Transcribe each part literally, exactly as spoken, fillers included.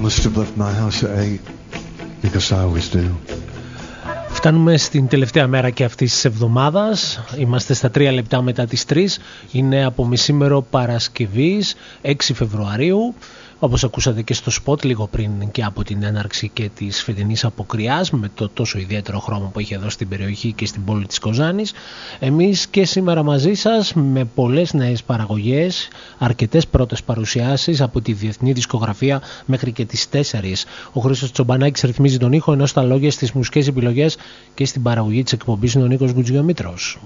must have left my house at eight, because I always do. Φτάνουμε στην τελευταία μέρα και αυτής της εβδομάδας. Είμαστε στα τρία λεπτά μετά τις τρεις. Είναι από μεσήμερο Παρασκευής, έξι Φεβρουαρίου. Όπως ακούσατε και στο σποτ λίγο πριν και από την έναρξη και της φετινής αποκριάς, με το τόσο ιδιαίτερο χρώμα που έχει εδώ στην περιοχή και στην πόλη της Κοζάνης. Εμείς και σήμερα μαζί σας με πολλές νέες παραγωγές, αρκετές πρώτες παρουσιάσεις από τη διεθνή δισκογραφία μέχρι και τις τέσσερις. Ο Χρήστος Τσομπανάκης ρυθμίζει τον ήχο, ενώ στα λόγια, στις μουσικές επιλογές και στην παραγωγή της εκπομπής είναι ο Νίκος Γκουτζιομήτρος.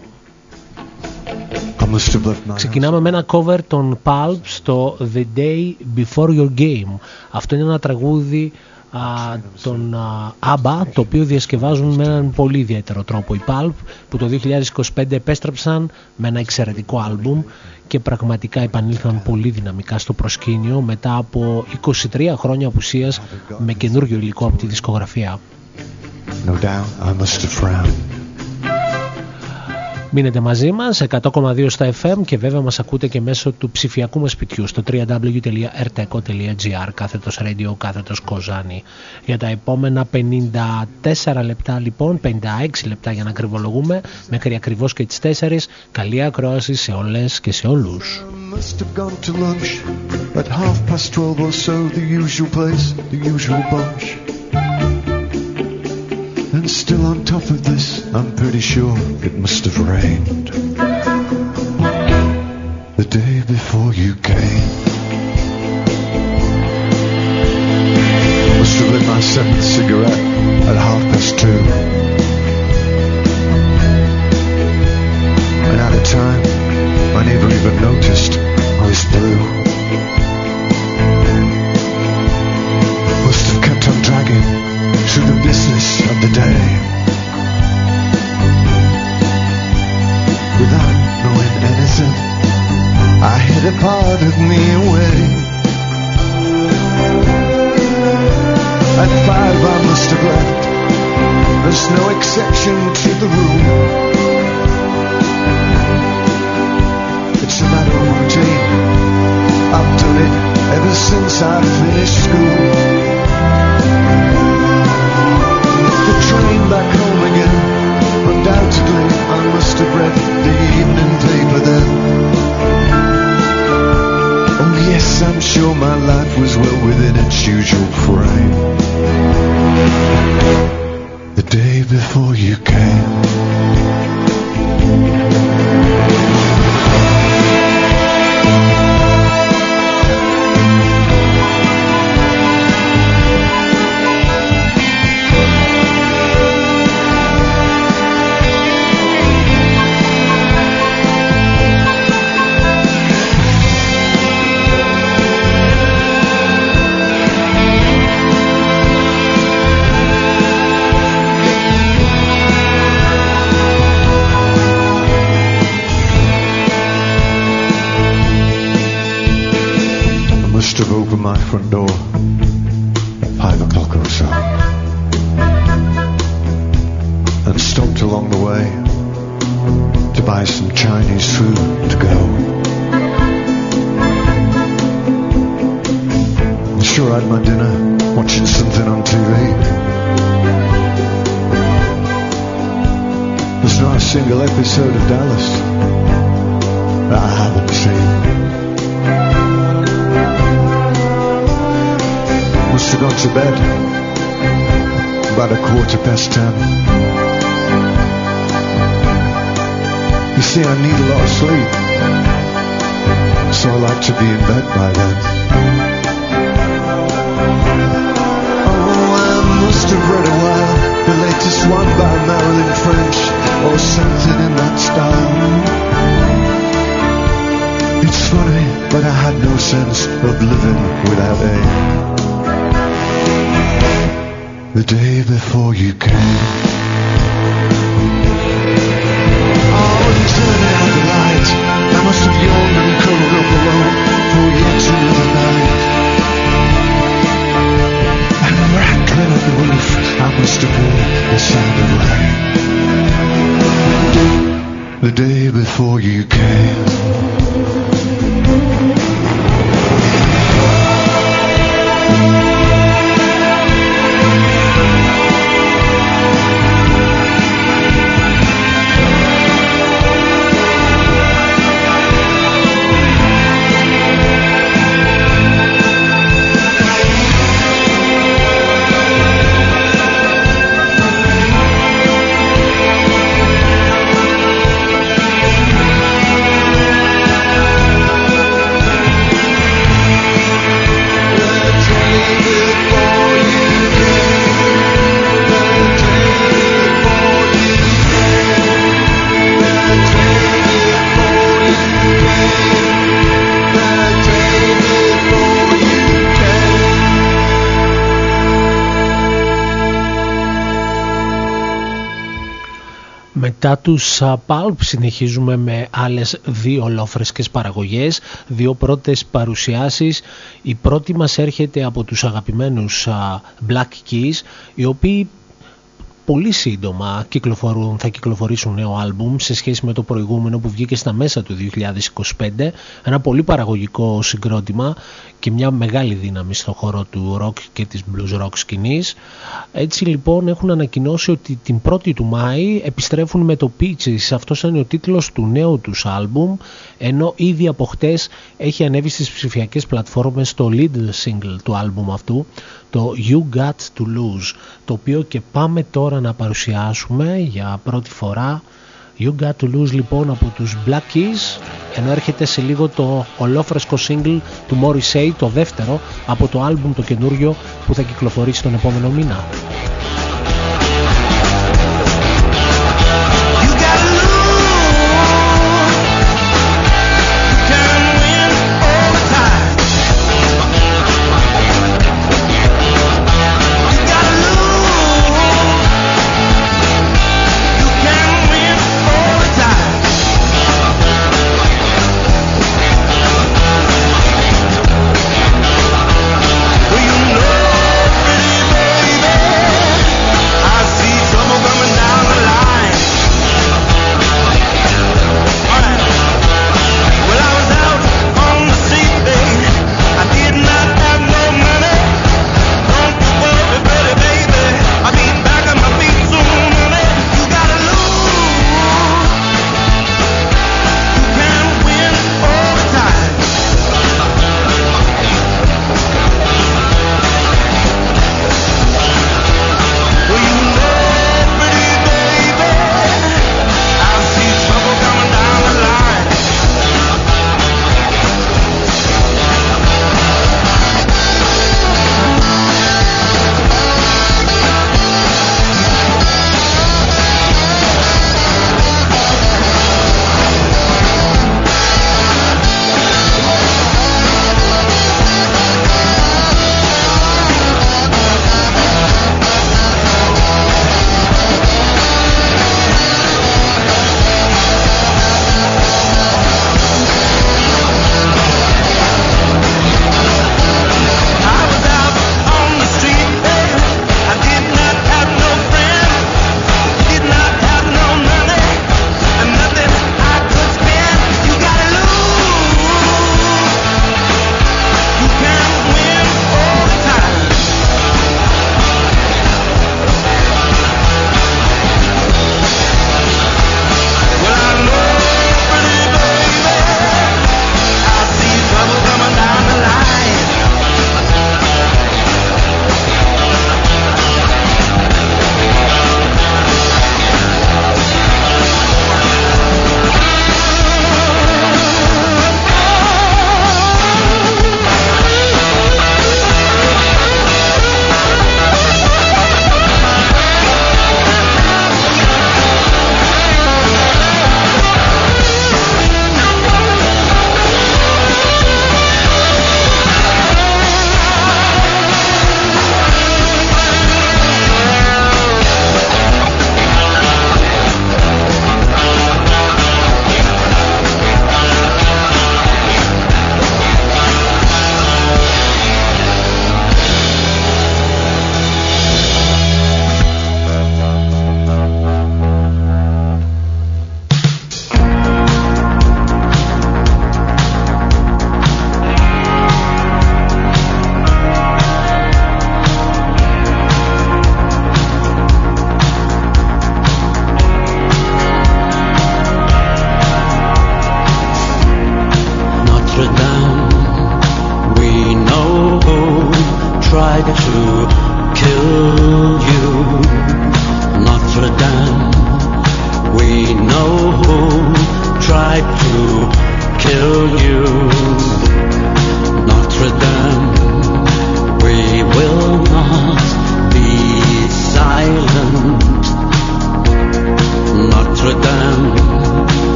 Ξεκινάμε με ένα cover των Pulp στο The Day Before Your Game. Αυτό είναι ένα τραγούδι α, των α, ABBA, το οποίο διασκευάζουν με έναν πολύ ιδιαίτερο τρόπο οι Pulp, που το δύο χιλιάδες είκοσι πέντε επέστρεψαν με ένα εξαιρετικό άλμπουμ και πραγματικά επανήλθαν πολύ δυναμικά στο προσκήνιο μετά από είκοσι τρία χρόνια απουσίας με καινούργιο υλικό από τη δισκογραφία. No doubt I must have frowned. Μείνετε μαζί μας, εκατό κόμμα δύο στα εφ εμ, και βέβαια μας ακούτε και μέσω του ψηφιακού μας σπιτιού στο double-u double-u double-u τελεία erteco τελεία gr, κάθετος radio, κάθετος Κοζάνη. Για τα επόμενα πενήντα τέσσερα λεπτά λοιπόν, πενήντα έξι λεπτά για να ακριβολογούμε, μέχρι ακριβώς και τις τέσσερις, καλή ακρόαση σε όλες και σε όλους. And still on top of this, I'm pretty sure it must have rained the day before you came. Must have lit my seventh cigarette at half past two. And at the time, I never even noticed I was blue. Must have kept on dragging through the business of the day, without knowing anything. I hid a part of me away. At five I must have left. There's no exception to the rule. It's a matter of routine. I've done it ever since I finished school. The train back home again. Undoubtedly I must have read the evening paper then. Oh yes, I'm sure my life was well within its usual frame. The day before you came. Have opened my front door at five o'clock or so, and stopped along the way to buy some Chinese food to go. I'm sure I had my dinner watching something on T V. There's not a single episode of Dallas that I haven't seen. Must have gone to bed about a quarter past ten. You see, I need a lot of sleep, so I like to be in bed by then. Oh, I must have read a while the latest one by Marilyn French, or something in that style. It's funny, but I had no sense of living without aim. The day before you came. Oh, and turning out the light, I must have yawned and curled up alone for yet another night. And rattling at the roof, I must have heard the sound of rain. The day before you came. Μετά τους Pulp συνεχίζουμε με άλλες δύο ολόφρεσκες παραγωγές, δύο πρώτες παρουσιάσεις. Η πρώτη μας έρχεται από τους αγαπημένους Black Keys, οι οποίοι πολύ σύντομα κυκλοφορούν, θα κυκλοφορήσουν νέο άλμπουμ σε σχέση με το προηγούμενο που βγήκε στα μέσα του δύο χιλιάδες είκοσι πέντε. Ένα πολύ παραγωγικό συγκρότημα και μια μεγάλη δύναμη στον χώρο του rock και της blues rock σκηνής. Έτσι λοιπόν έχουν ανακοινώσει ότι την πρώτη του Μάη επιστρέφουν με το Peaches. Αυτός είναι ο τίτλος του νέου τους άλμπουμ, ενώ ήδη από χτες έχει ανέβει στις ψηφιακές πλατφόρμες το lead single του άλμπουμ αυτού, το You Got To Lose, το οποίο και πάμε τώρα να παρουσιάσουμε για πρώτη φορά. You Got To Lose λοιπόν από τους Black Keys, ενώ έρχεται σε λίγο το ολόφρεσκο single του Morrissey, το δεύτερο από το άλμπουμ το καινούριο που θα κυκλοφορήσει τον επόμενο μήνα.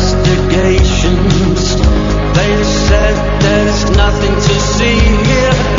They said there's nothing to see here.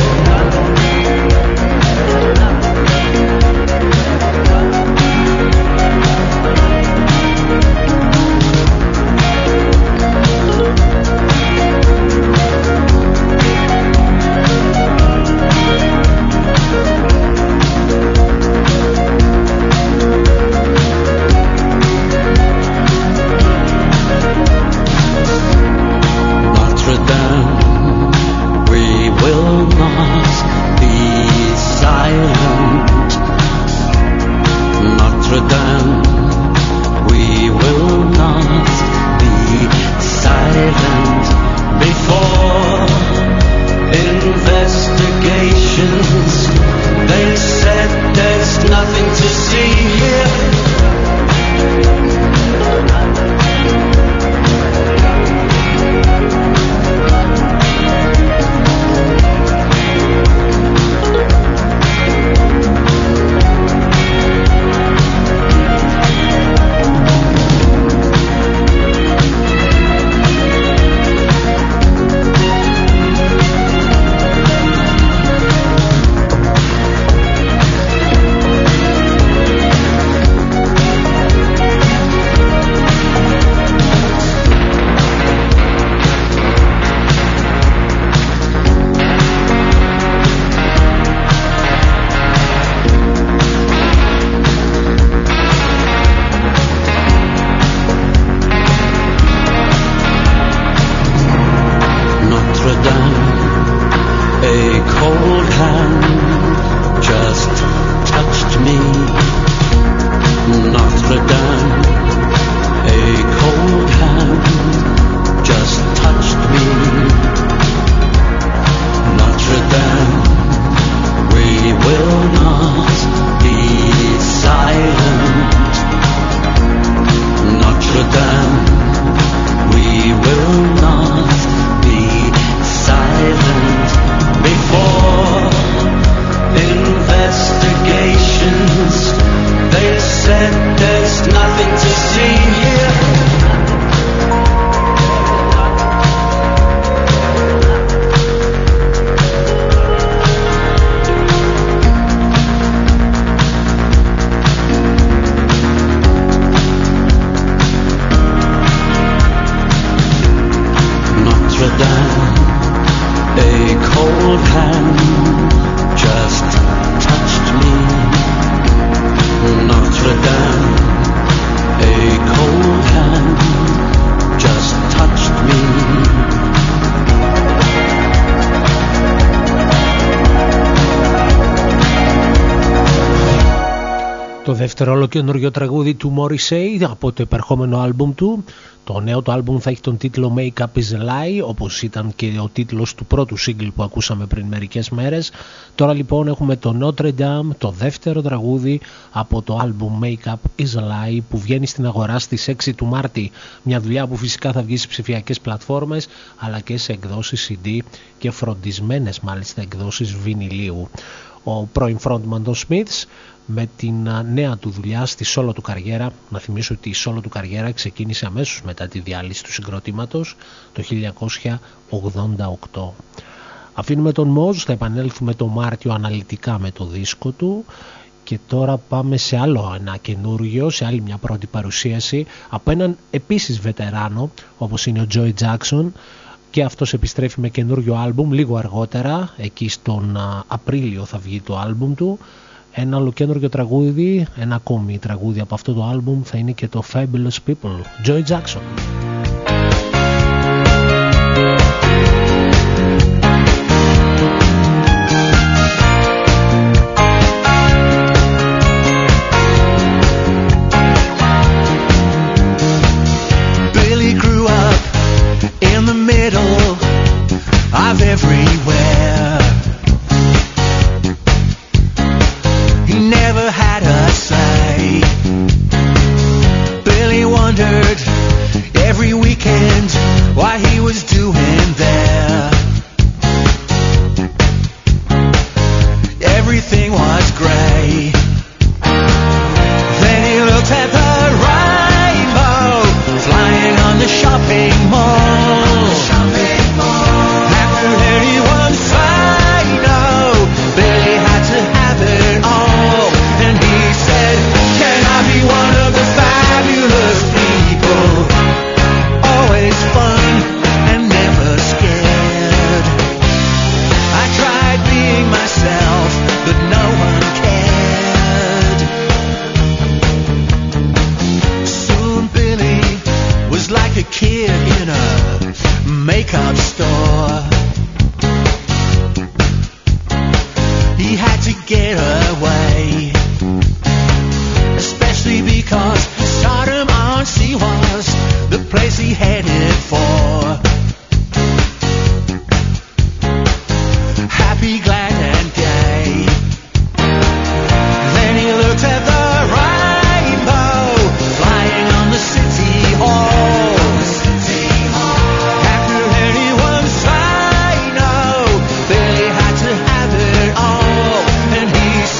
Το δεύτερο ολοκαινούριο τραγούδι του Morrissey από το επερχόμενο άλμπουμ του. Το νέο το άλμπουμ θα έχει τον τίτλο Make Up Is A Lie, όπως ήταν και ο τίτλος του πρώτου single που ακούσαμε πριν μερικές μέρες. Τώρα λοιπόν έχουμε το Notre Dame, το δεύτερο τραγούδι από το άλμπουμ Make Up Is A Lie, που βγαίνει στην αγορά στις έξι του Μάρτη. Μια δουλειά που φυσικά θα βγει στις ψηφιακές πλατφόρμες αλλά και σε εκδόσεις σι ντι και φροντισμένες μάλιστα εκδόσεις βινιλίου. Ο πρώην frontman των Smiths με την νέα του δουλειά στη solo του καριέρα. Να θυμίσω ότι η solo του καριέρα ξεκίνησε αμέσως μετά τη διάλυση του συγκροτήματος το χίλια εννιακόσια ογδόντα οκτώ. Αφήνουμε τον Moz, θα επανέλθουμε το Μάρτιο αναλυτικά με το δίσκο του και τώρα πάμε σε άλλο ένα καινούργιο, σε άλλη μια πρώτη παρουσίαση από έναν επίσης βετεράνο όπως είναι ο Joey Jackson. Και αυτός επιστρέφει με καινούριο άλμπουμ λίγο αργότερα, εκεί στον Απρίλιο θα βγει το άλμπουμ του. Ένα ολοκαινούργιο τραγούδι, ένα ακόμη τραγούδι από αυτό το άλμπουμ θα είναι και το Fabulous People, Joey Jackson. Of everywhere, he never had a say. Billy wondered every weekend what he was doing there. Everything was grey. Then he looked at the rainbow flying on the shopping mall. Kid in a makeup store, he had to get away, especially because Sodom-on-Sea was the place he headed for. Happy, glad and gay. Then he looked at the rainbow flying on the city hall. He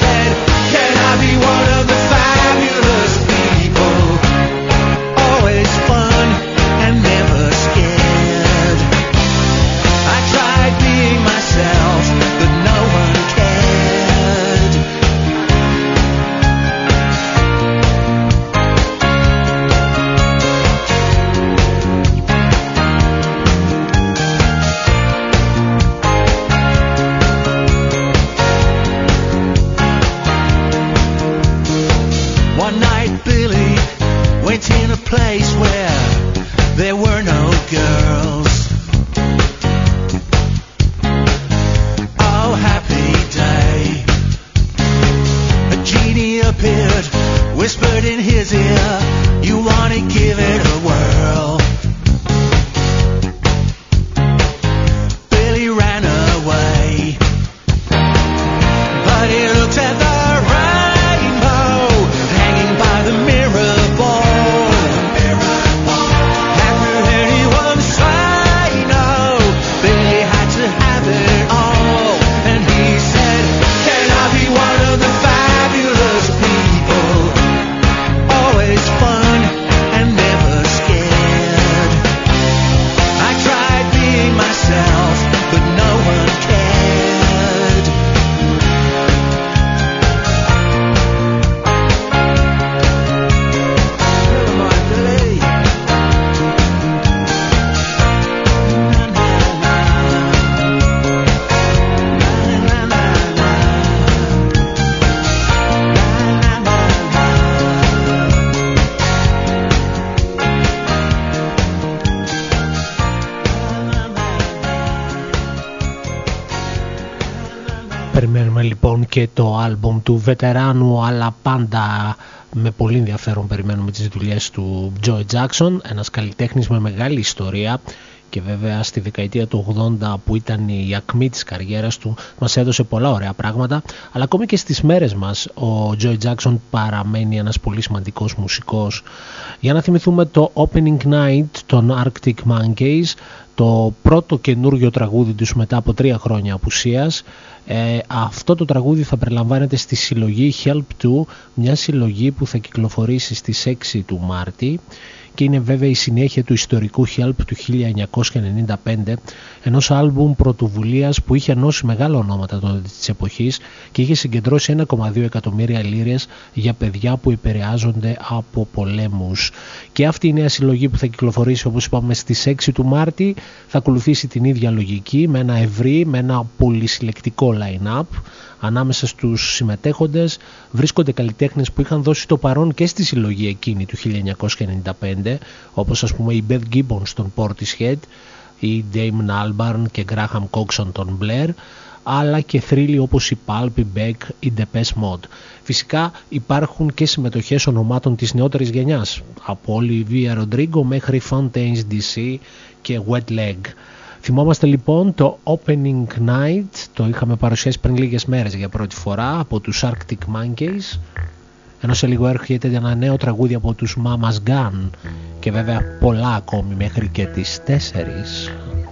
Ακούσαμε λοιπόν και το άλμπομ του βετεράνου, αλλά πάντα με πολύ ενδιαφέρον περιμένουμε τις δουλειές του Joey Jackson, ένας καλλιτέχνης με μεγάλη ιστορία και βέβαια στη δεκαετία του ογδόντα που ήταν η ακμή της καριέρας του μας έδωσε πολλά ωραία πράγματα, αλλά ακόμη και στις μέρες μας ο Joey Jackson παραμένει ένας πολύ σημαντικός μουσικός. Για να θυμηθούμε το Opening Night των Arctic Monkeys, το πρώτο καινούργιο τραγούδι τους μετά από τρία χρόνια απουσίας. Ε, αυτό το τραγούδι θα περιλαμβάνεται στη συλλογή Help two, μια συλλογή που θα κυκλοφορήσει στις έξι του Μάρτη και είναι βέβαια η συνέχεια του ιστορικού Help του χίλια εννιακόσια ενενήντα πέντε, ενός άλμπουμ πρωτοβουλίας που είχε ενώσει μεγάλα ονόματα τότε της εποχής και είχε συγκεντρώσει ένα κόμμα δύο εκατομμύρια λίρες για παιδιά που επηρεάζονται από πολέμους. Και αυτή η νέα συλλογή που θα κυκλοφορήσει, όπως είπαμε, στις έξι του Μάρτη, θα ακολουθήσει την ίδια λογική με ένα ευρύ, με ένα πολυσυλλεκτικό line-up. Ανάμεσα στους συμμετέχοντες βρίσκονται καλλιτέχνες που είχαν δώσει το παρόν και στη συλλογή εκείνη του χίλια εννιακόσια ενενήντα πέντε, όπως ας πούμε η Beth Gibbons των Portishead, η Damon Albarn και Graham Coxon των Blair, αλλά και θρύλοι όπως η Pulp, η Beck, η Depeche Mode. Φυσικά υπάρχουν και συμμετοχές ονομάτων της νεότερης γενιάς, από Olivia Rodrigo μέχρι Fontaines ντι σι και Wet Leg. Θυμόμαστε λοιπόν το Opening Night, το είχαμε παρουσιάσει πριν λίγες μέρες για πρώτη φορά από τους Arctic Monkeys, ενώ σε λίγο έρχεται ένα νέο τραγούδι από τους Mama's Gun και βέβαια πολλά ακόμη μέχρι και τις τέσσερις.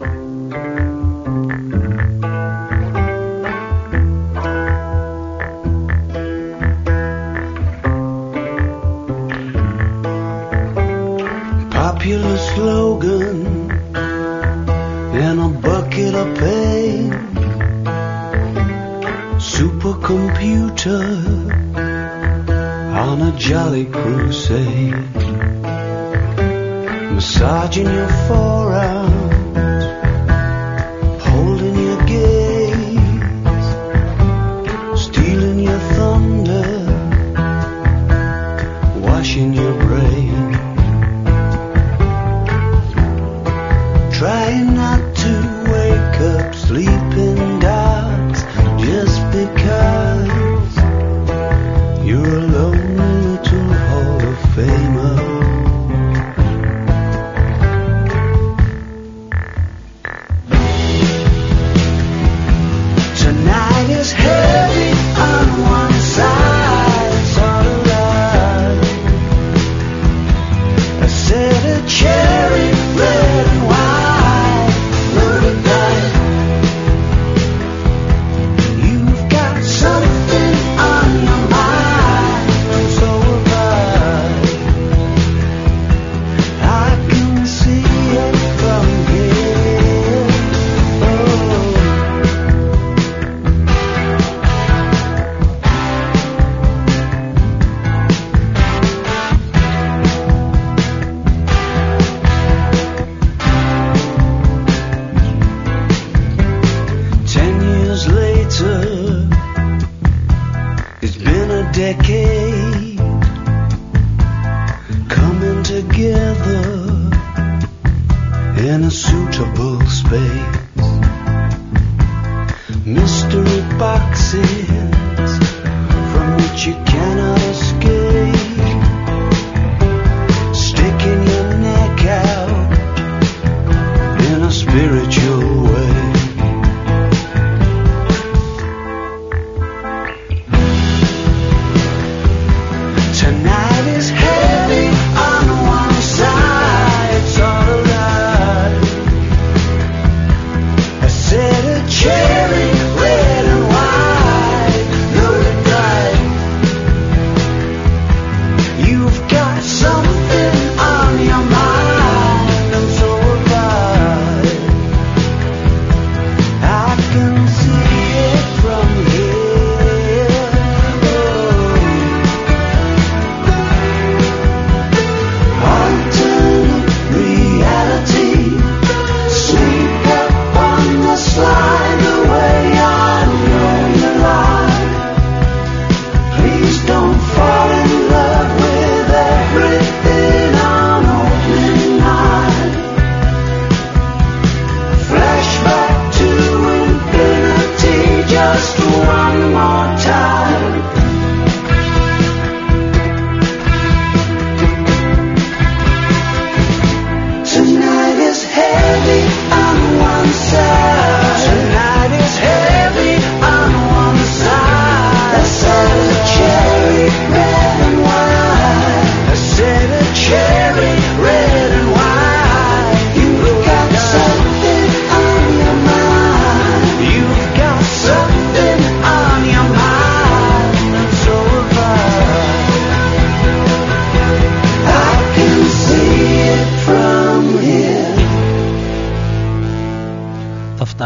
Popular slogan and a bucket of pain. Supercomputer on a jolly crusade. Massaging your forearms, holding your gaze, stealing your thunder, washing your brain. Trying not to wake up sleeping dogs just because you're a lonely little Hall of Famer. Tonight is heavy on one side, it's all alive. I said a cherry red and white. Decade coming together in a suitable space. Mystery boxes from which you cannot escape. Sticking your neck out in a spiritual way. Cherry red and white.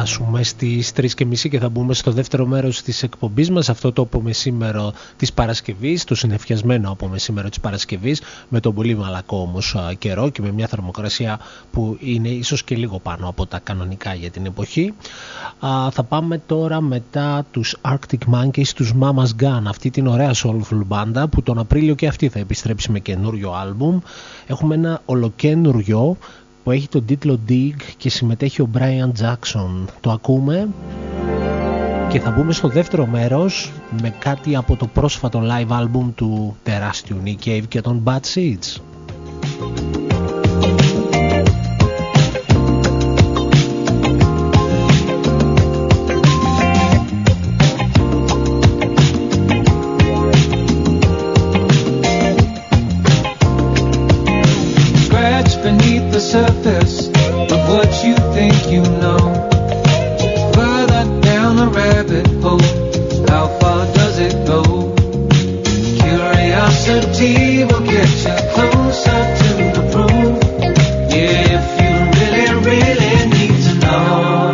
φτάσουμε στις τρεις και μισή και θα μπούμε στο δεύτερο μέρος της εκπομπής μας, αυτό το απομεσήμερο της Παρασκευής, το συννεφιασμένο απομεσήμερο της Παρασκευής, με τον πολύ μαλακό όμως καιρό και με μια θερμοκρασία που είναι ίσως και λίγο πάνω από τα κανονικά για την εποχή. Α, θα πάμε τώρα μετά τους Arctic Monkeys, τους Mama's Gun, αυτή την ωραία soulful μπάντα που τον Απρίλιο και αυτή θα επιστρέψει με καινούριο άλμπουμ. Έχουμε ένα ολοκένουριο που έχει τον τίτλο Dig και συμμετέχει ο Brian Jackson. Το ακούμε και θα μπούμε στο δεύτερο μέρος με κάτι από το πρόσφατο live album του τεράστιου Nick Cave και των Bad Seeds. Surface of what you think you know. Further down the rabbit hole, how far does it go? Curiosity will get you closer to the proof. Yeah, if you really, really need to know.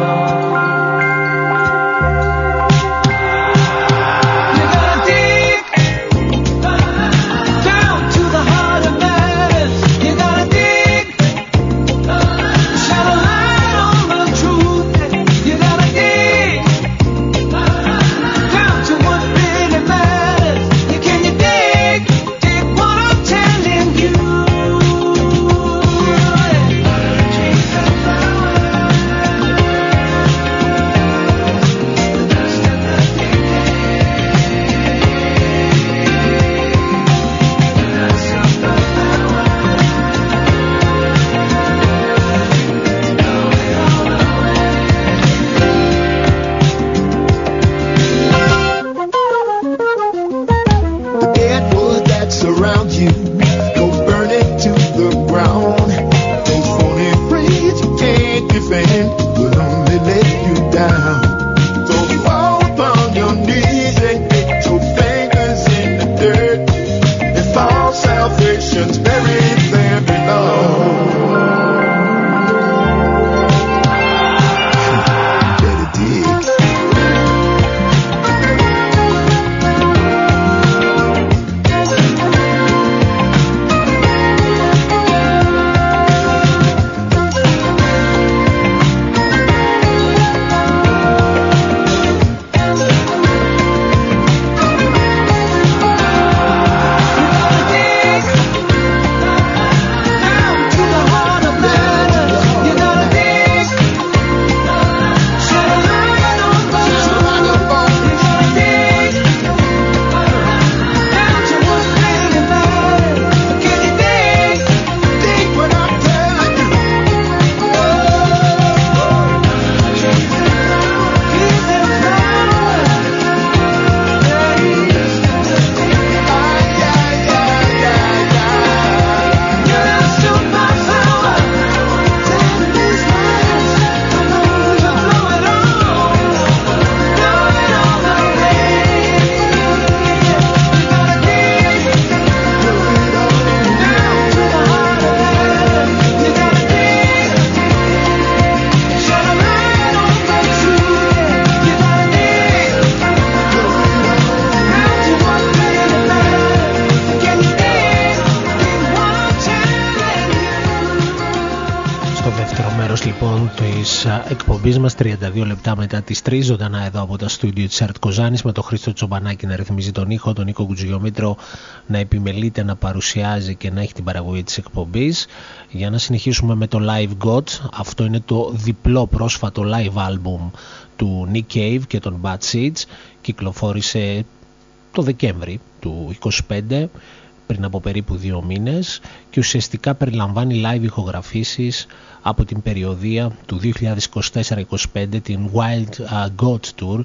Εκπομπής μας τριάντα δύο λεπτά μετά τις τρεις, ζωντανά εδώ από τα στούντιο της Art Kozanis, με τον Χρήστο Τσομπανάκη να ρυθμίζει τον ήχο, τον Νίκο Κουτζιομήτρο να επιμελείται, να παρουσιάζει και να έχει την παραγωγή της εκπομπής. Για να συνεχίσουμε με το Live God, αυτό είναι το διπλό πρόσφατο live album του Nick Cave και των Bad Seeds, κυκλοφόρησε το Δεκέμβρη του είκοσι πέντε, πριν από περίπου δύο μήνες, και ουσιαστικά περιλαμβάνει live ηχογραφήσεις από την περιοδία του δύο χιλιάδες είκοσι τέσσερα είκοσι πέντε, την Wild uh, God Tour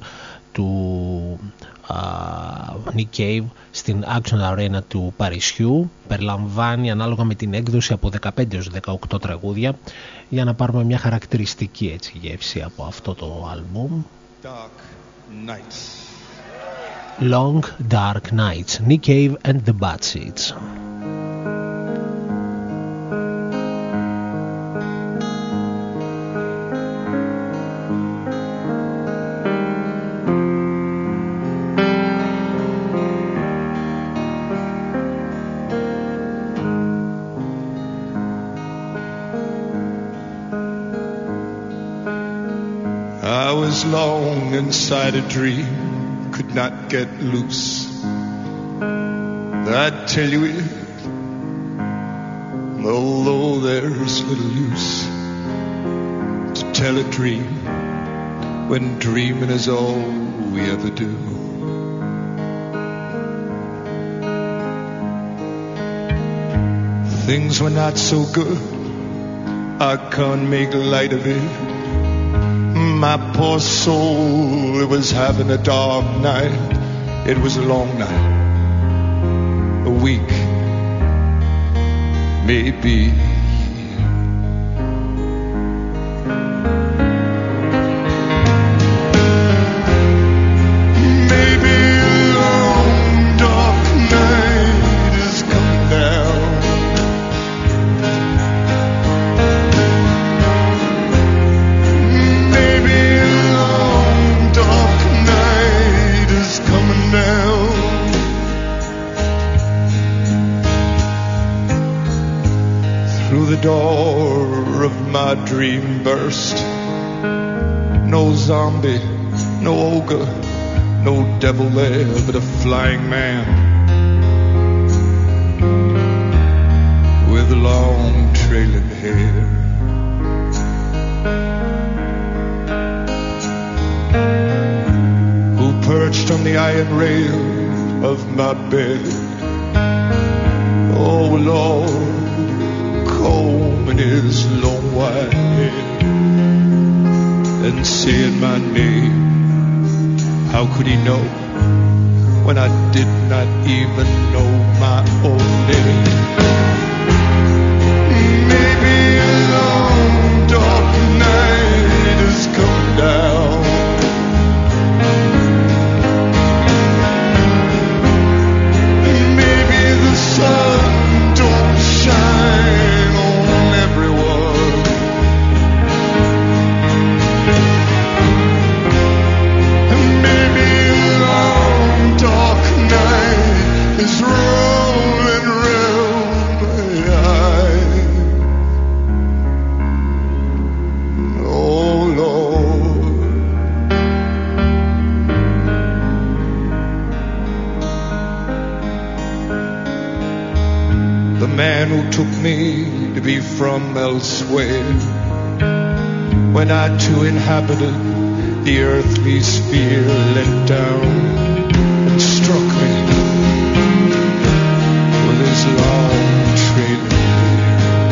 του uh, Nick Cave στην Action Arena του Παρισιού. Περιλαμβάνει ανάλογα με την έκδοση από δεκαπέντε έως δεκαοκτώ τραγούδια, για να πάρουμε μια χαρακτηριστική έτσι γεύση από αυτό το άλμπουμ. Dark Nights. Long Dark Nights, Nick Cave and the Bad Seeds. long inside a dream, could not get loose. I'd tell you it, although there's little use to tell a dream when dreaming is all we ever do. Things were not so good, I can't make light of it. My poor soul, it was having a dark night. It was a long night, a week, maybe. Door of my dream burst. No zombie, no ogre, no devil there, but a flying man with long trailing hair. Who perched on the iron rail of my bed. Oh Lord, combing his long white hair and saying my name. How could he know when I did not even know my own name? Maybe a long dark night has come down. Maybe the sun don't shine on everyone. And maybe a long dark night is rolling round my eyes. Oh Lord, the man who took me to be from elsewhere, when I too inhabited the earthly sphere, leant down and struck me with his long trailing hair.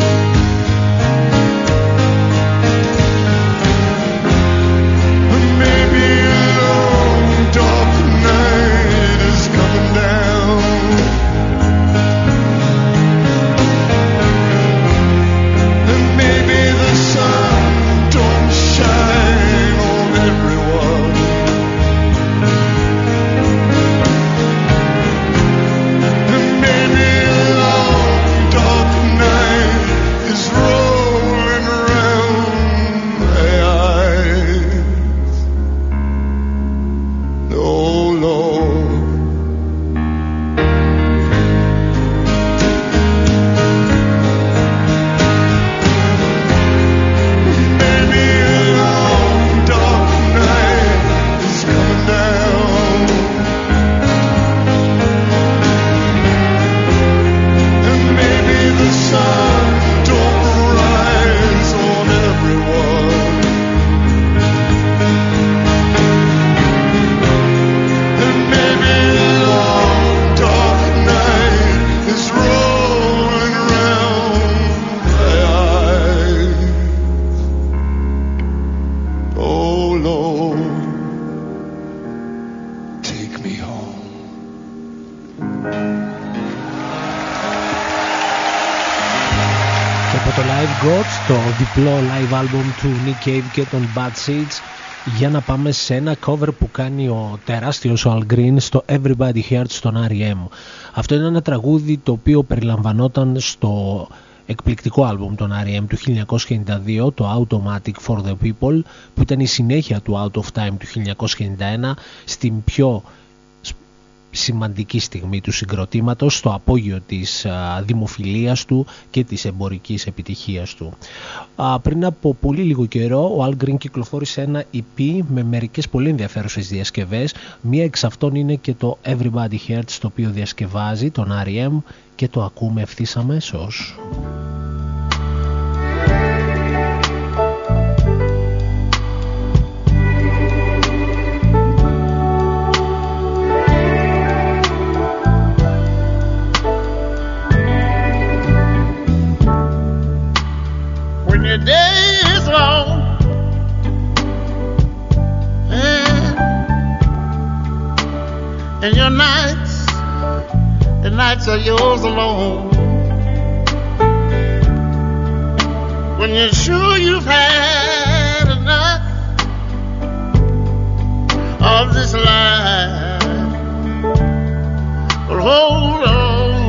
Maybe a long dark night is coming down. And maybe the sun don't shine on everyone. And maybe a long dark night is rolling around my eyes. Oh Lord, maybe a long dark night is coming down. And maybe the sun don't rise on everyone. And maybe a long dark night is rolling around my eyes. Oh Lord, take me home. Και από το Live Gods, το διπλό live album του Nick Cave και των Bad Seeds, για να πάμε σε ένα cover που κάνει ο τεράστιος ο Al Green στο Everybody Hurts στον αρ ι εμ. Αυτό είναι ένα τραγούδι το οποίο περιλαμβανόταν στο εκπληκτικό άλμπουμ των αρ ι εμ του χίλια εννιακόσια ενενήντα δύο, το Automatic for the People, που ήταν η συνέχεια του Out of Time του χίλια εννιακόσια ενενήντα ένα, στην πιο σημαντική στιγμή του συγκροτήματος, στο απόγειο της α, δημοφιλίας του και της εμπορικής επιτυχίας του. Α, πριν από πολύ λίγο καιρό ο Al Green κυκλοφόρησε ένα ι πι με μερικές πολύ ενδιαφέρουσες διασκευές. Μία εξ αυτών είναι και το Everybody Hurts, το οποίο διασκευάζει τον αρ ι εμ και το ακούμε ευθύς αμέσως. Your day is long and, and your nights, the nights are yours alone. When you're sure you've had enough of this life, but hold on.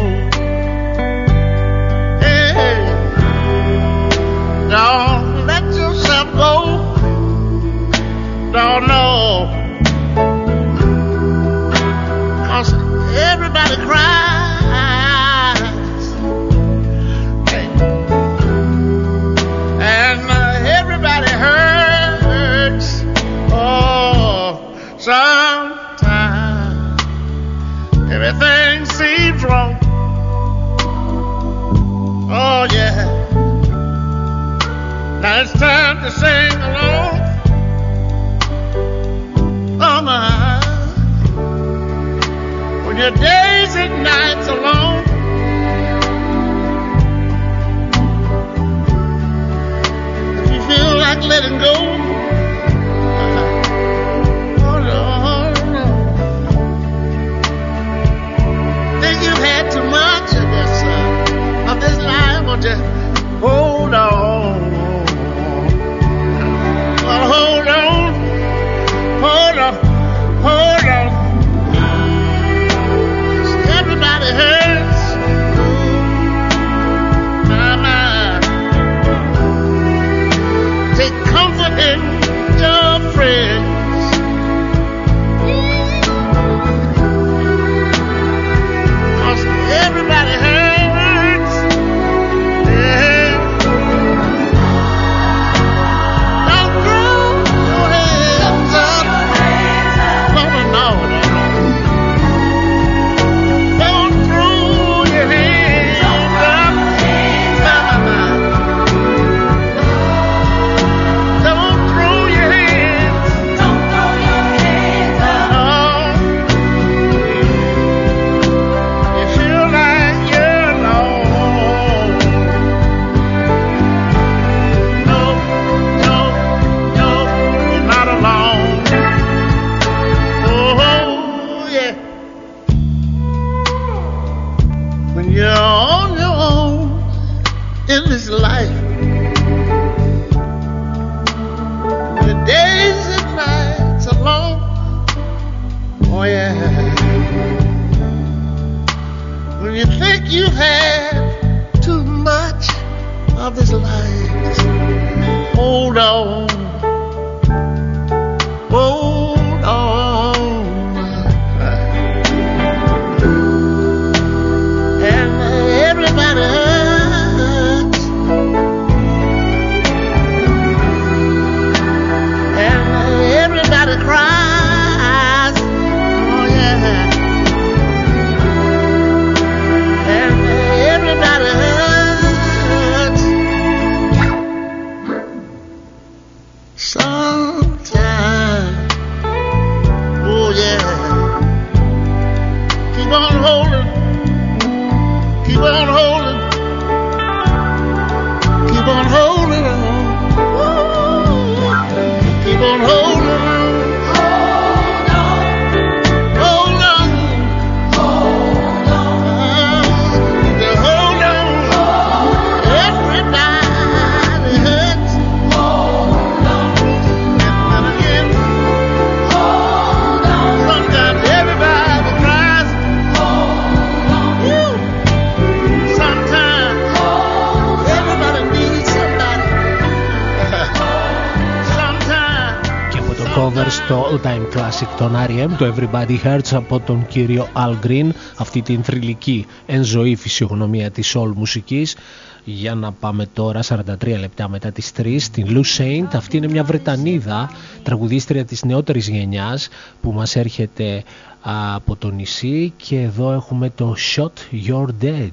Don't let yourself go. Don't know. 'Cause everybody cries. Hey. And uh, everybody hurts. Oh, sometimes everything seems wrong. Oh, yeah. Now it's time to sing along. Oh my. When your days and nights are long, if you feel like letting go, oh no, no. Think you've had too much of this, uh, of this life, or just hold on. Well, hold on, hold on, hold on. Everybody hurts. My, my. Take comfort in your friends. 'Cause everybody hurts. Yeah. Sometimes στο All Time Classic των αρ ι εμ, το Everybody Hurts από τον κύριο Al Green, αυτή την θρυλική εν ζωή φυσιογνωμία της soul μουσικής. Για να πάμε τώρα σαράντα τρία λεπτά μετά τις τρεις στην Lou Saint. Αυτή είναι μια Βρετανίδα τραγουδίστρια της νεότερης γενιάς που μας έρχεται από το νησί, και εδώ έχουμε το Shot You're Dead.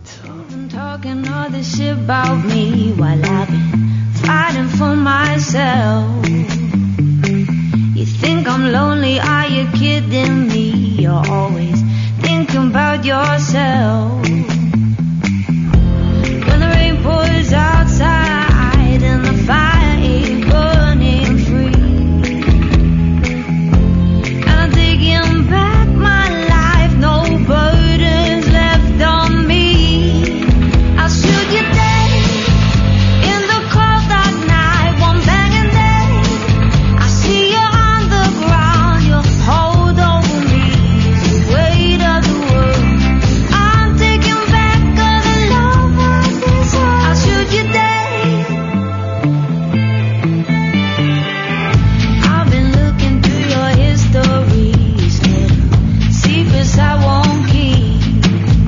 You think I'm lonely, are you kidding me? You're always thinking about yourself. When the rain pours outside and the fire is burning free, and I'm taking back my life, no burdens left on me. I'll shoot you dead in the cold dark night, one banging day. I see you on the ground, you hold over me, the weight of the world. I'm taking back all the love I deserve. I'll shoot you dead. I've been looking through your history, secrets I won't keep,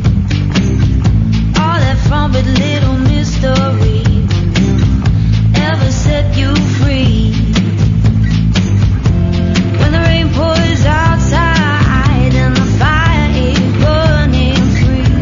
all that fun but little mystery ever set you free. When the rain pours outside and the fire is burning free,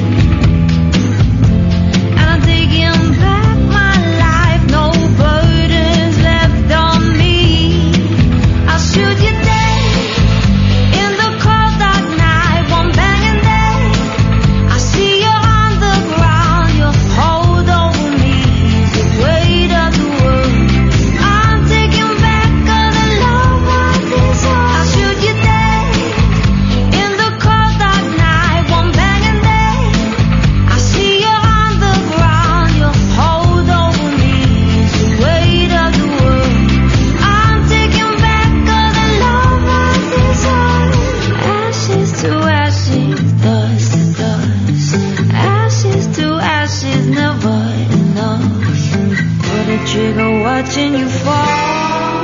and I'm taking back my life, no burdens left on me. I'll shoot you dead in the cold dark night, one banging day. I see you on the ground, you hold over me, the weight of the world. I'm taking back all the love I deserve. I'll shoot you dead in the cold dark night, one banging day. I see you on the ground, you hold over me, the weight of the world. I'm taking back all the love I deserve. Ashes to ashes, dust to dust. Ashes to ashes, never enough. Put a trigger, watching you fall.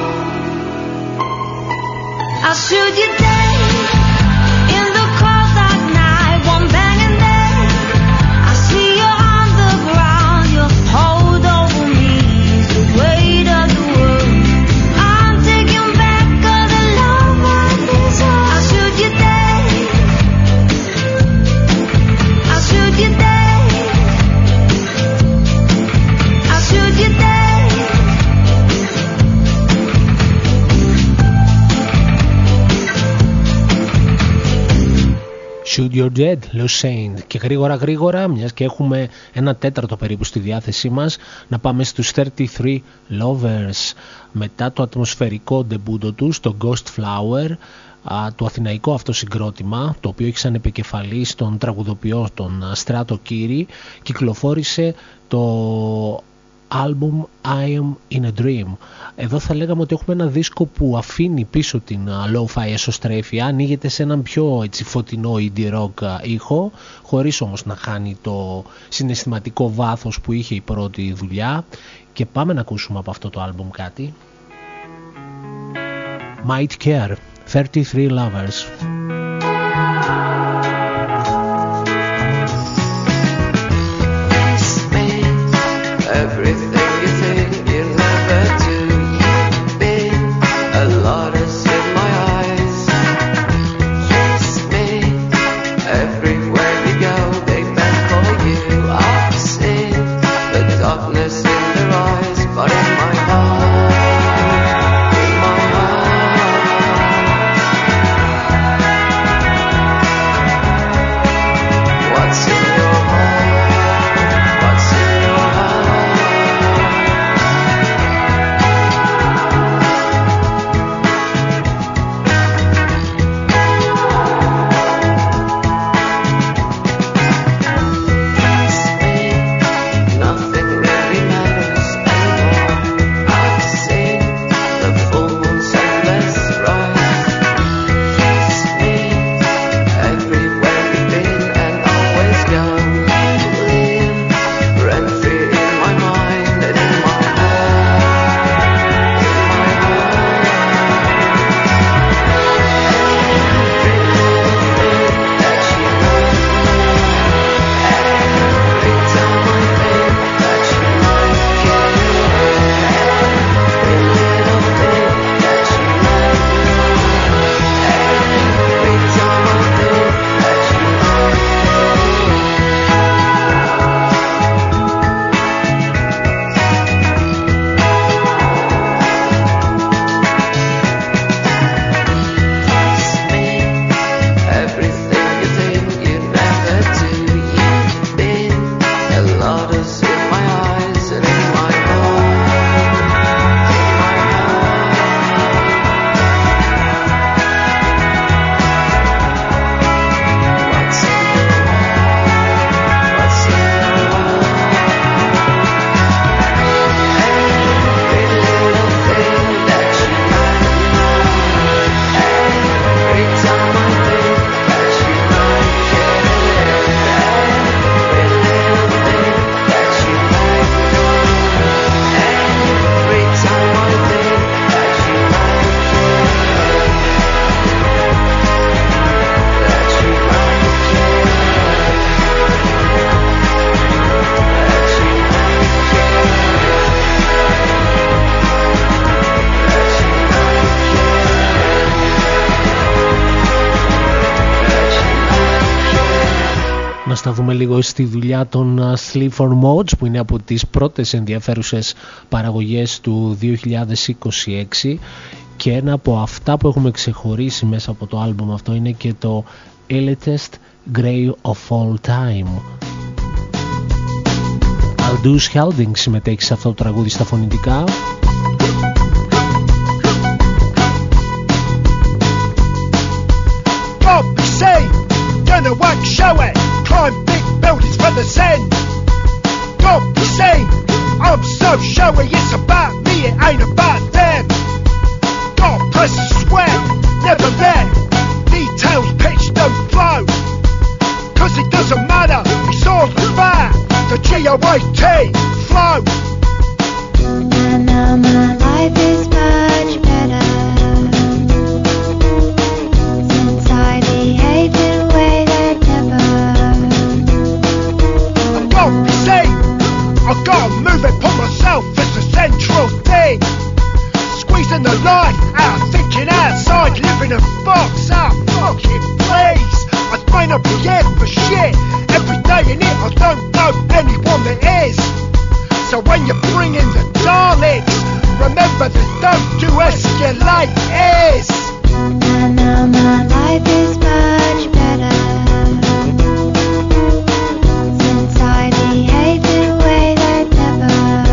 I'll shoot you dead in the cold dark night, one banging day. I see you on the ground, you hold over me, the weight of the world. I'm taking back all the love I deserve. I'll shoot you dead. I'll shoot you dead. I'll shoot you dead. Shoot You're Dead, Lou Saint. Και γρήγορα γρήγορα, μιας και έχουμε ένα τέταρτο περίπου στη διάθεσή μας, να πάμε στους τριάντα τρία Lovers. Μετά το ατμοσφαιρικό ντεμπούτο του στο Ghost Flower, το αθηναϊκό αυτό συγκρότημα, το οποίο έχει σαν επικεφαλή στον τραγουδοποιό τον Στράτο Κύρι, κυκλοφόρησε το album I Am in a Dream. Εδώ θα λέγαμε ότι έχουμε ένα δίσκο που αφήνει πίσω την lo-fi εσωστρέφεια, ανοίγεται σε έναν πιο έτσι φωτεινό indie rock ήχο, χωρίς όμως να χάνει το συναισθηματικό βάθος που είχε η πρώτη δουλειά. Και πάμε να ακούσουμε από αυτό το album κάτι. Might Care, τριάντα τρία Lovers. Everything you think you never do, you've been a lot is in my eyes. Trust me, everywhere you go, they better call you. I've seen the darkness in their eyes, but in my heart, in my heart, σταθούμε λίγο στη δουλειά των Sleep for Mods, που είναι από τις πρώτες ενδιαφέρουσες παραγωγές του δύο χιλιάδες είκοσι έξι, και ένα από αυτά που έχουμε ξεχωρίσει μέσα από το άλμπουμ αυτό είναι και το Elitist Grey of All Time. Aldous Halding συμμετέχει σε αυτό το τραγούδι στα φωνητικά. Gonna work, show it, climb big buildings for the Zen. God, you see, I'm so showy, it's about me, it ain't about them. God, press the sweat, never let details pitch don't flow. Cause it doesn't matter, it's all about the G O A T flow. And now my life is much better since I behaved in a way that never. I've got to see, I've got to move it, put myself as the central thing. Squeezing the life out, thinking outside, living a box out, fucking please. I may not be here for shit, every day in it I don't know anyone that is. So when you bring in the Daleks, remember that don't do escalate is. And now my life is much better since I behaved in a way that never.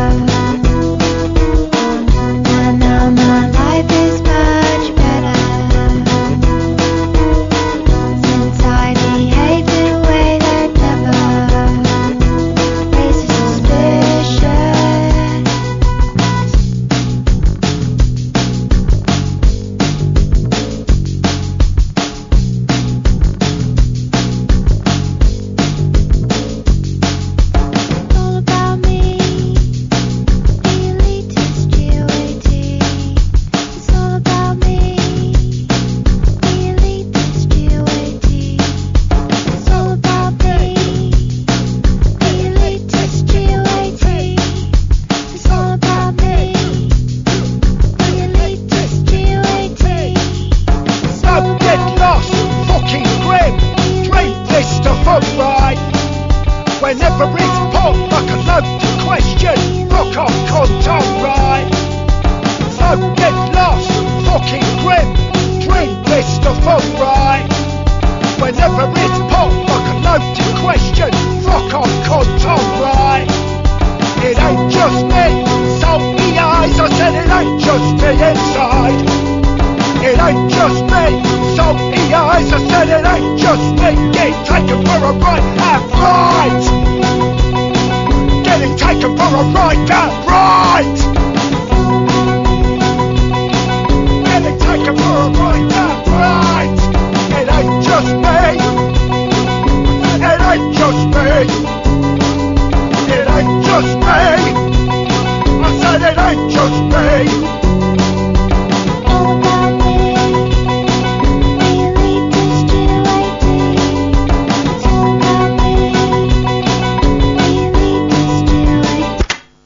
And now my life is much better since I behaved in a way that never raises suspicion. All about me, the elitist G O A T. It's all about me, the elitist G O A T. It's all about me, the elitist G O A T. It's all about me, the elitist G O A T. It's all Don't get about lost, fucking grim, dream this stuff up right. Whenever it's put like a loaded question, fuck off, cunt, alright. Don't get lost, fucking grim, dream this stuff up right. Whenever it's put like a loaded question, fuck off, cunt, alright. It ain't just me, salty eyes, I said it ain't just me inside. It ain't just me, salty eyes, I said it ain't just me. Getting taken for a ride, outright. Getting taken for a ride, outright. Getting taken for a ride, outright. It ain't just me. It ain't just me. It ain't just me. I said it ain't just me. all about me, the elitist G O A T. It's all about me, the elitist G O A T.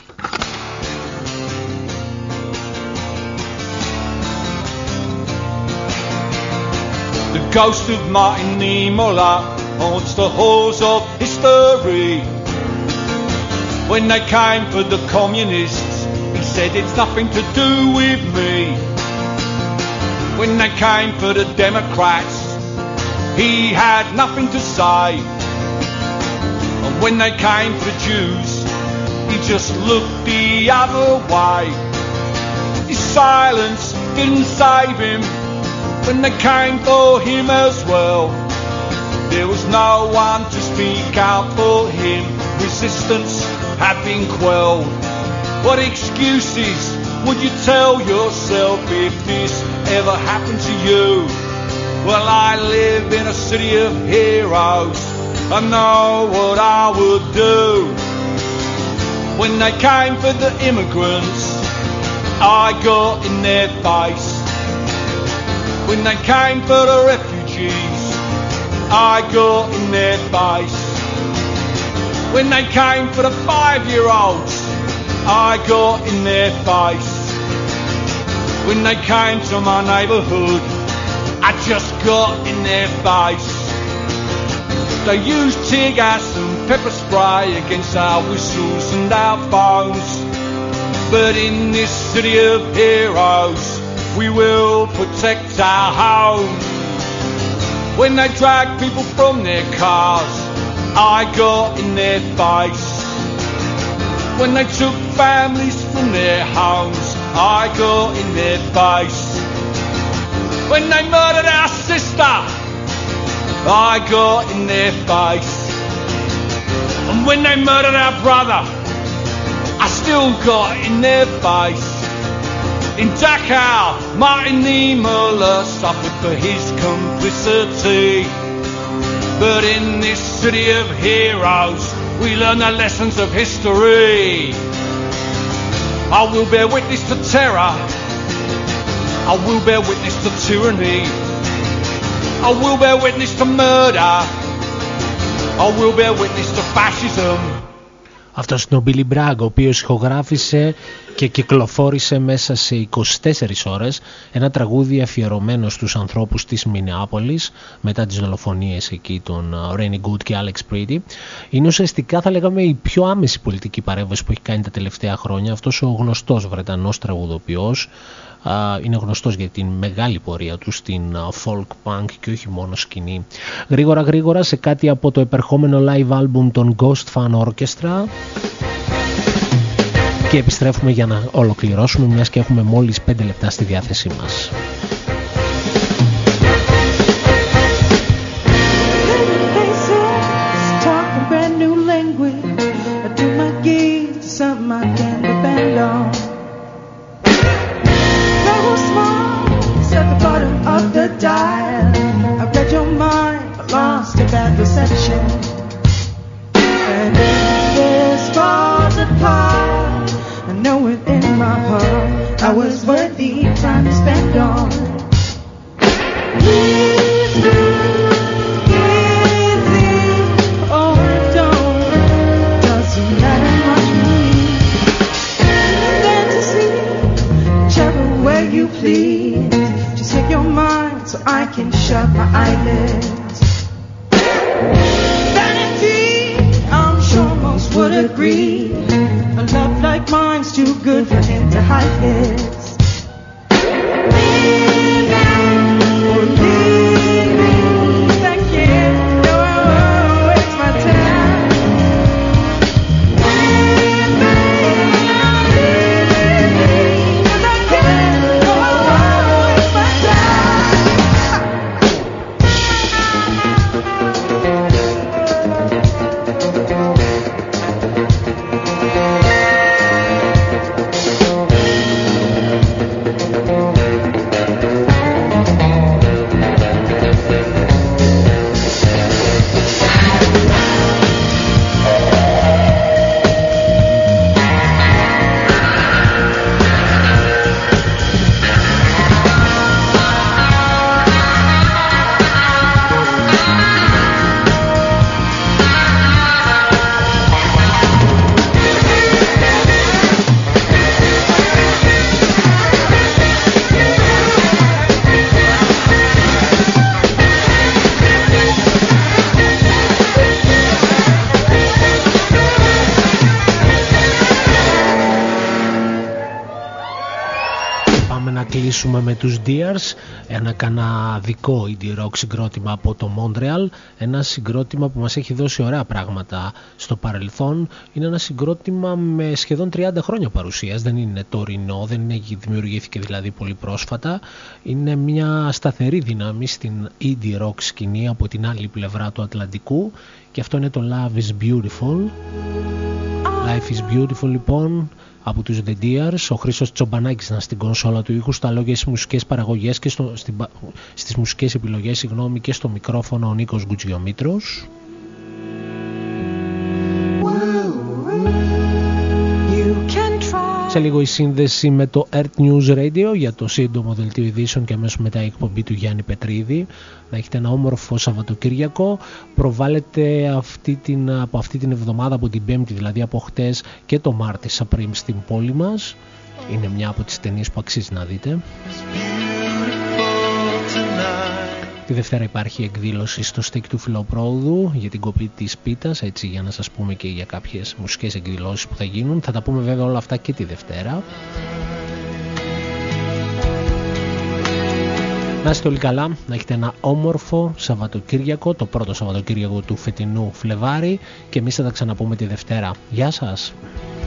The ghost of Martin Niemöller haunts the halls of history. When they came for the communists, he said it's nothing to do with me. When they came for the Democrats, he had nothing to say. And when they came for Jews, he just looked the other way. His silence didn't save him. When they came for him as well, there was no one to speak out for him. Resistance had been quelled. What excuses would you tell yourself if this ever happened to you? Well, I live in a city of heroes. I know what I would do. When they came for the immigrants, I got in their face. When they came for the refugees, I got in their face. When they came for the five-year-olds, I got in their face. When they came to my neighbourhood, I just got in their face. They use tear gas and pepper spray against our whistles and our phones. But in this city of heroes, we will protect our home. When they drag people from their cars, I got in their face. When they took families from their homes, I got in their face. When they murdered our sister, I got in their face. And when they murdered our brother, I still got in their face. In Dachau, Martin Niemöller suffered for his complicity. But in this city of heroes, we learn the lessons of history. I will bear witness to terror. I will bear witness to tyranny. I will bear witness to murder. I will bear witness to fascism. Αυτός είναι ο Billy Bragg, ο οποίος ηχογράφησε και κυκλοφόρησε μέσα σε είκοσι τέσσερις ώρες ένα τραγούδι αφιερωμένο στους ανθρώπους της Μινεάπολης μετά τις δολοφονίες εκεί των Rennie Good και Alex Pretty. Είναι ουσιαστικά, θα λέγαμε, η πιο άμεση πολιτική παρέμβαση που έχει κάνει τα τελευταία χρόνια αυτός ο γνωστός Βρετανός τραγουδοποιός. Είναι γνωστός για την μεγάλη πορεία του στην folk punk και όχι μόνο σκηνή. Γρήγορα γρήγορα σε κάτι από το επερχόμενο live album των Ghost Fan Orchestra και επιστρέφουμε για να ολοκληρώσουμε, μιας και έχουμε μόλις πέντε λεπτά στη διάθεσή μας. Of the dial, I read your mind, but lost a bad reception. And if this falls apart, I know it in my heart I was worthy time to spend on. Please do, easy, oh don't, doesn't matter much to me. Fantasy, whichever way you please. Take your mind so I can shut my eyelids. Vanity, I'm sure most would agree. A love like mine's too good for him to hide his. Leave me, or leave me. I can't go waste my time. Leave me, leave me, 'cause I can't go waste my time. Με τους Dears, ένα καναδικό indie rock συγκρότημα από το Montreal, ένα συγκρότημα που μας έχει δώσει ωραία πράγματα στο παρελθόν. Είναι ένα συγκρότημα με σχεδόν τριάντα χρόνια παρουσίας, δεν είναι τωρινό, δεν είναι, δημιουργήθηκε δηλαδή πολύ πρόσφατα. Είναι μια σταθερή δύναμη στην indie rock σκηνή από την άλλη πλευρά του Ατλαντικού και αυτό είναι το Love is Beautiful. Life is Beautiful λοιπόν, από τους The Dears, ο Χρήστος Τσομπανάκης να στην κονσόλα του ήχου, στα λόγια στις μουσικές παραγωγές και στο, στην, στις μουσικές επιλογές, συγγνώμη, και στο μικρόφωνο ο Νίκος Γκουτζιομήτρος. Σε λίγο η σύνδεση με το Earth News Radio για το σύντομο δελτίο ειδήσεων και αμέσως μετά η εκπομπή του Γιάννη Πετρίδη. Να έχετε ένα όμορφο Σαββατοκύριακο. Προβάλλεται αυτή την, από αυτή την εβδομάδα, από την Πέμπτη δηλαδή, από χτες, και το Μάρτι Σαπρίμ στην πόλη μας. Είναι μια από τις ταινίες που αξίζει να δείτε. Τη Δευτέρα υπάρχει εκδήλωση στο στέκι του Φιλοπρόοδου για την κοπή της πίτας, έτσι για να σας πούμε και για κάποιες μουσικές εκδηλώσεις που θα γίνουν. Θα τα πούμε βέβαια όλα αυτά και τη Δευτέρα. Να είστε όλοι καλά, να έχετε ένα όμορφο Σαββατοκύριακο, το πρώτο Σαββατοκύριακο του φετινού Φλεβάρι, και εμείς θα τα ξαναπούμε τη Δευτέρα. Γεια σας!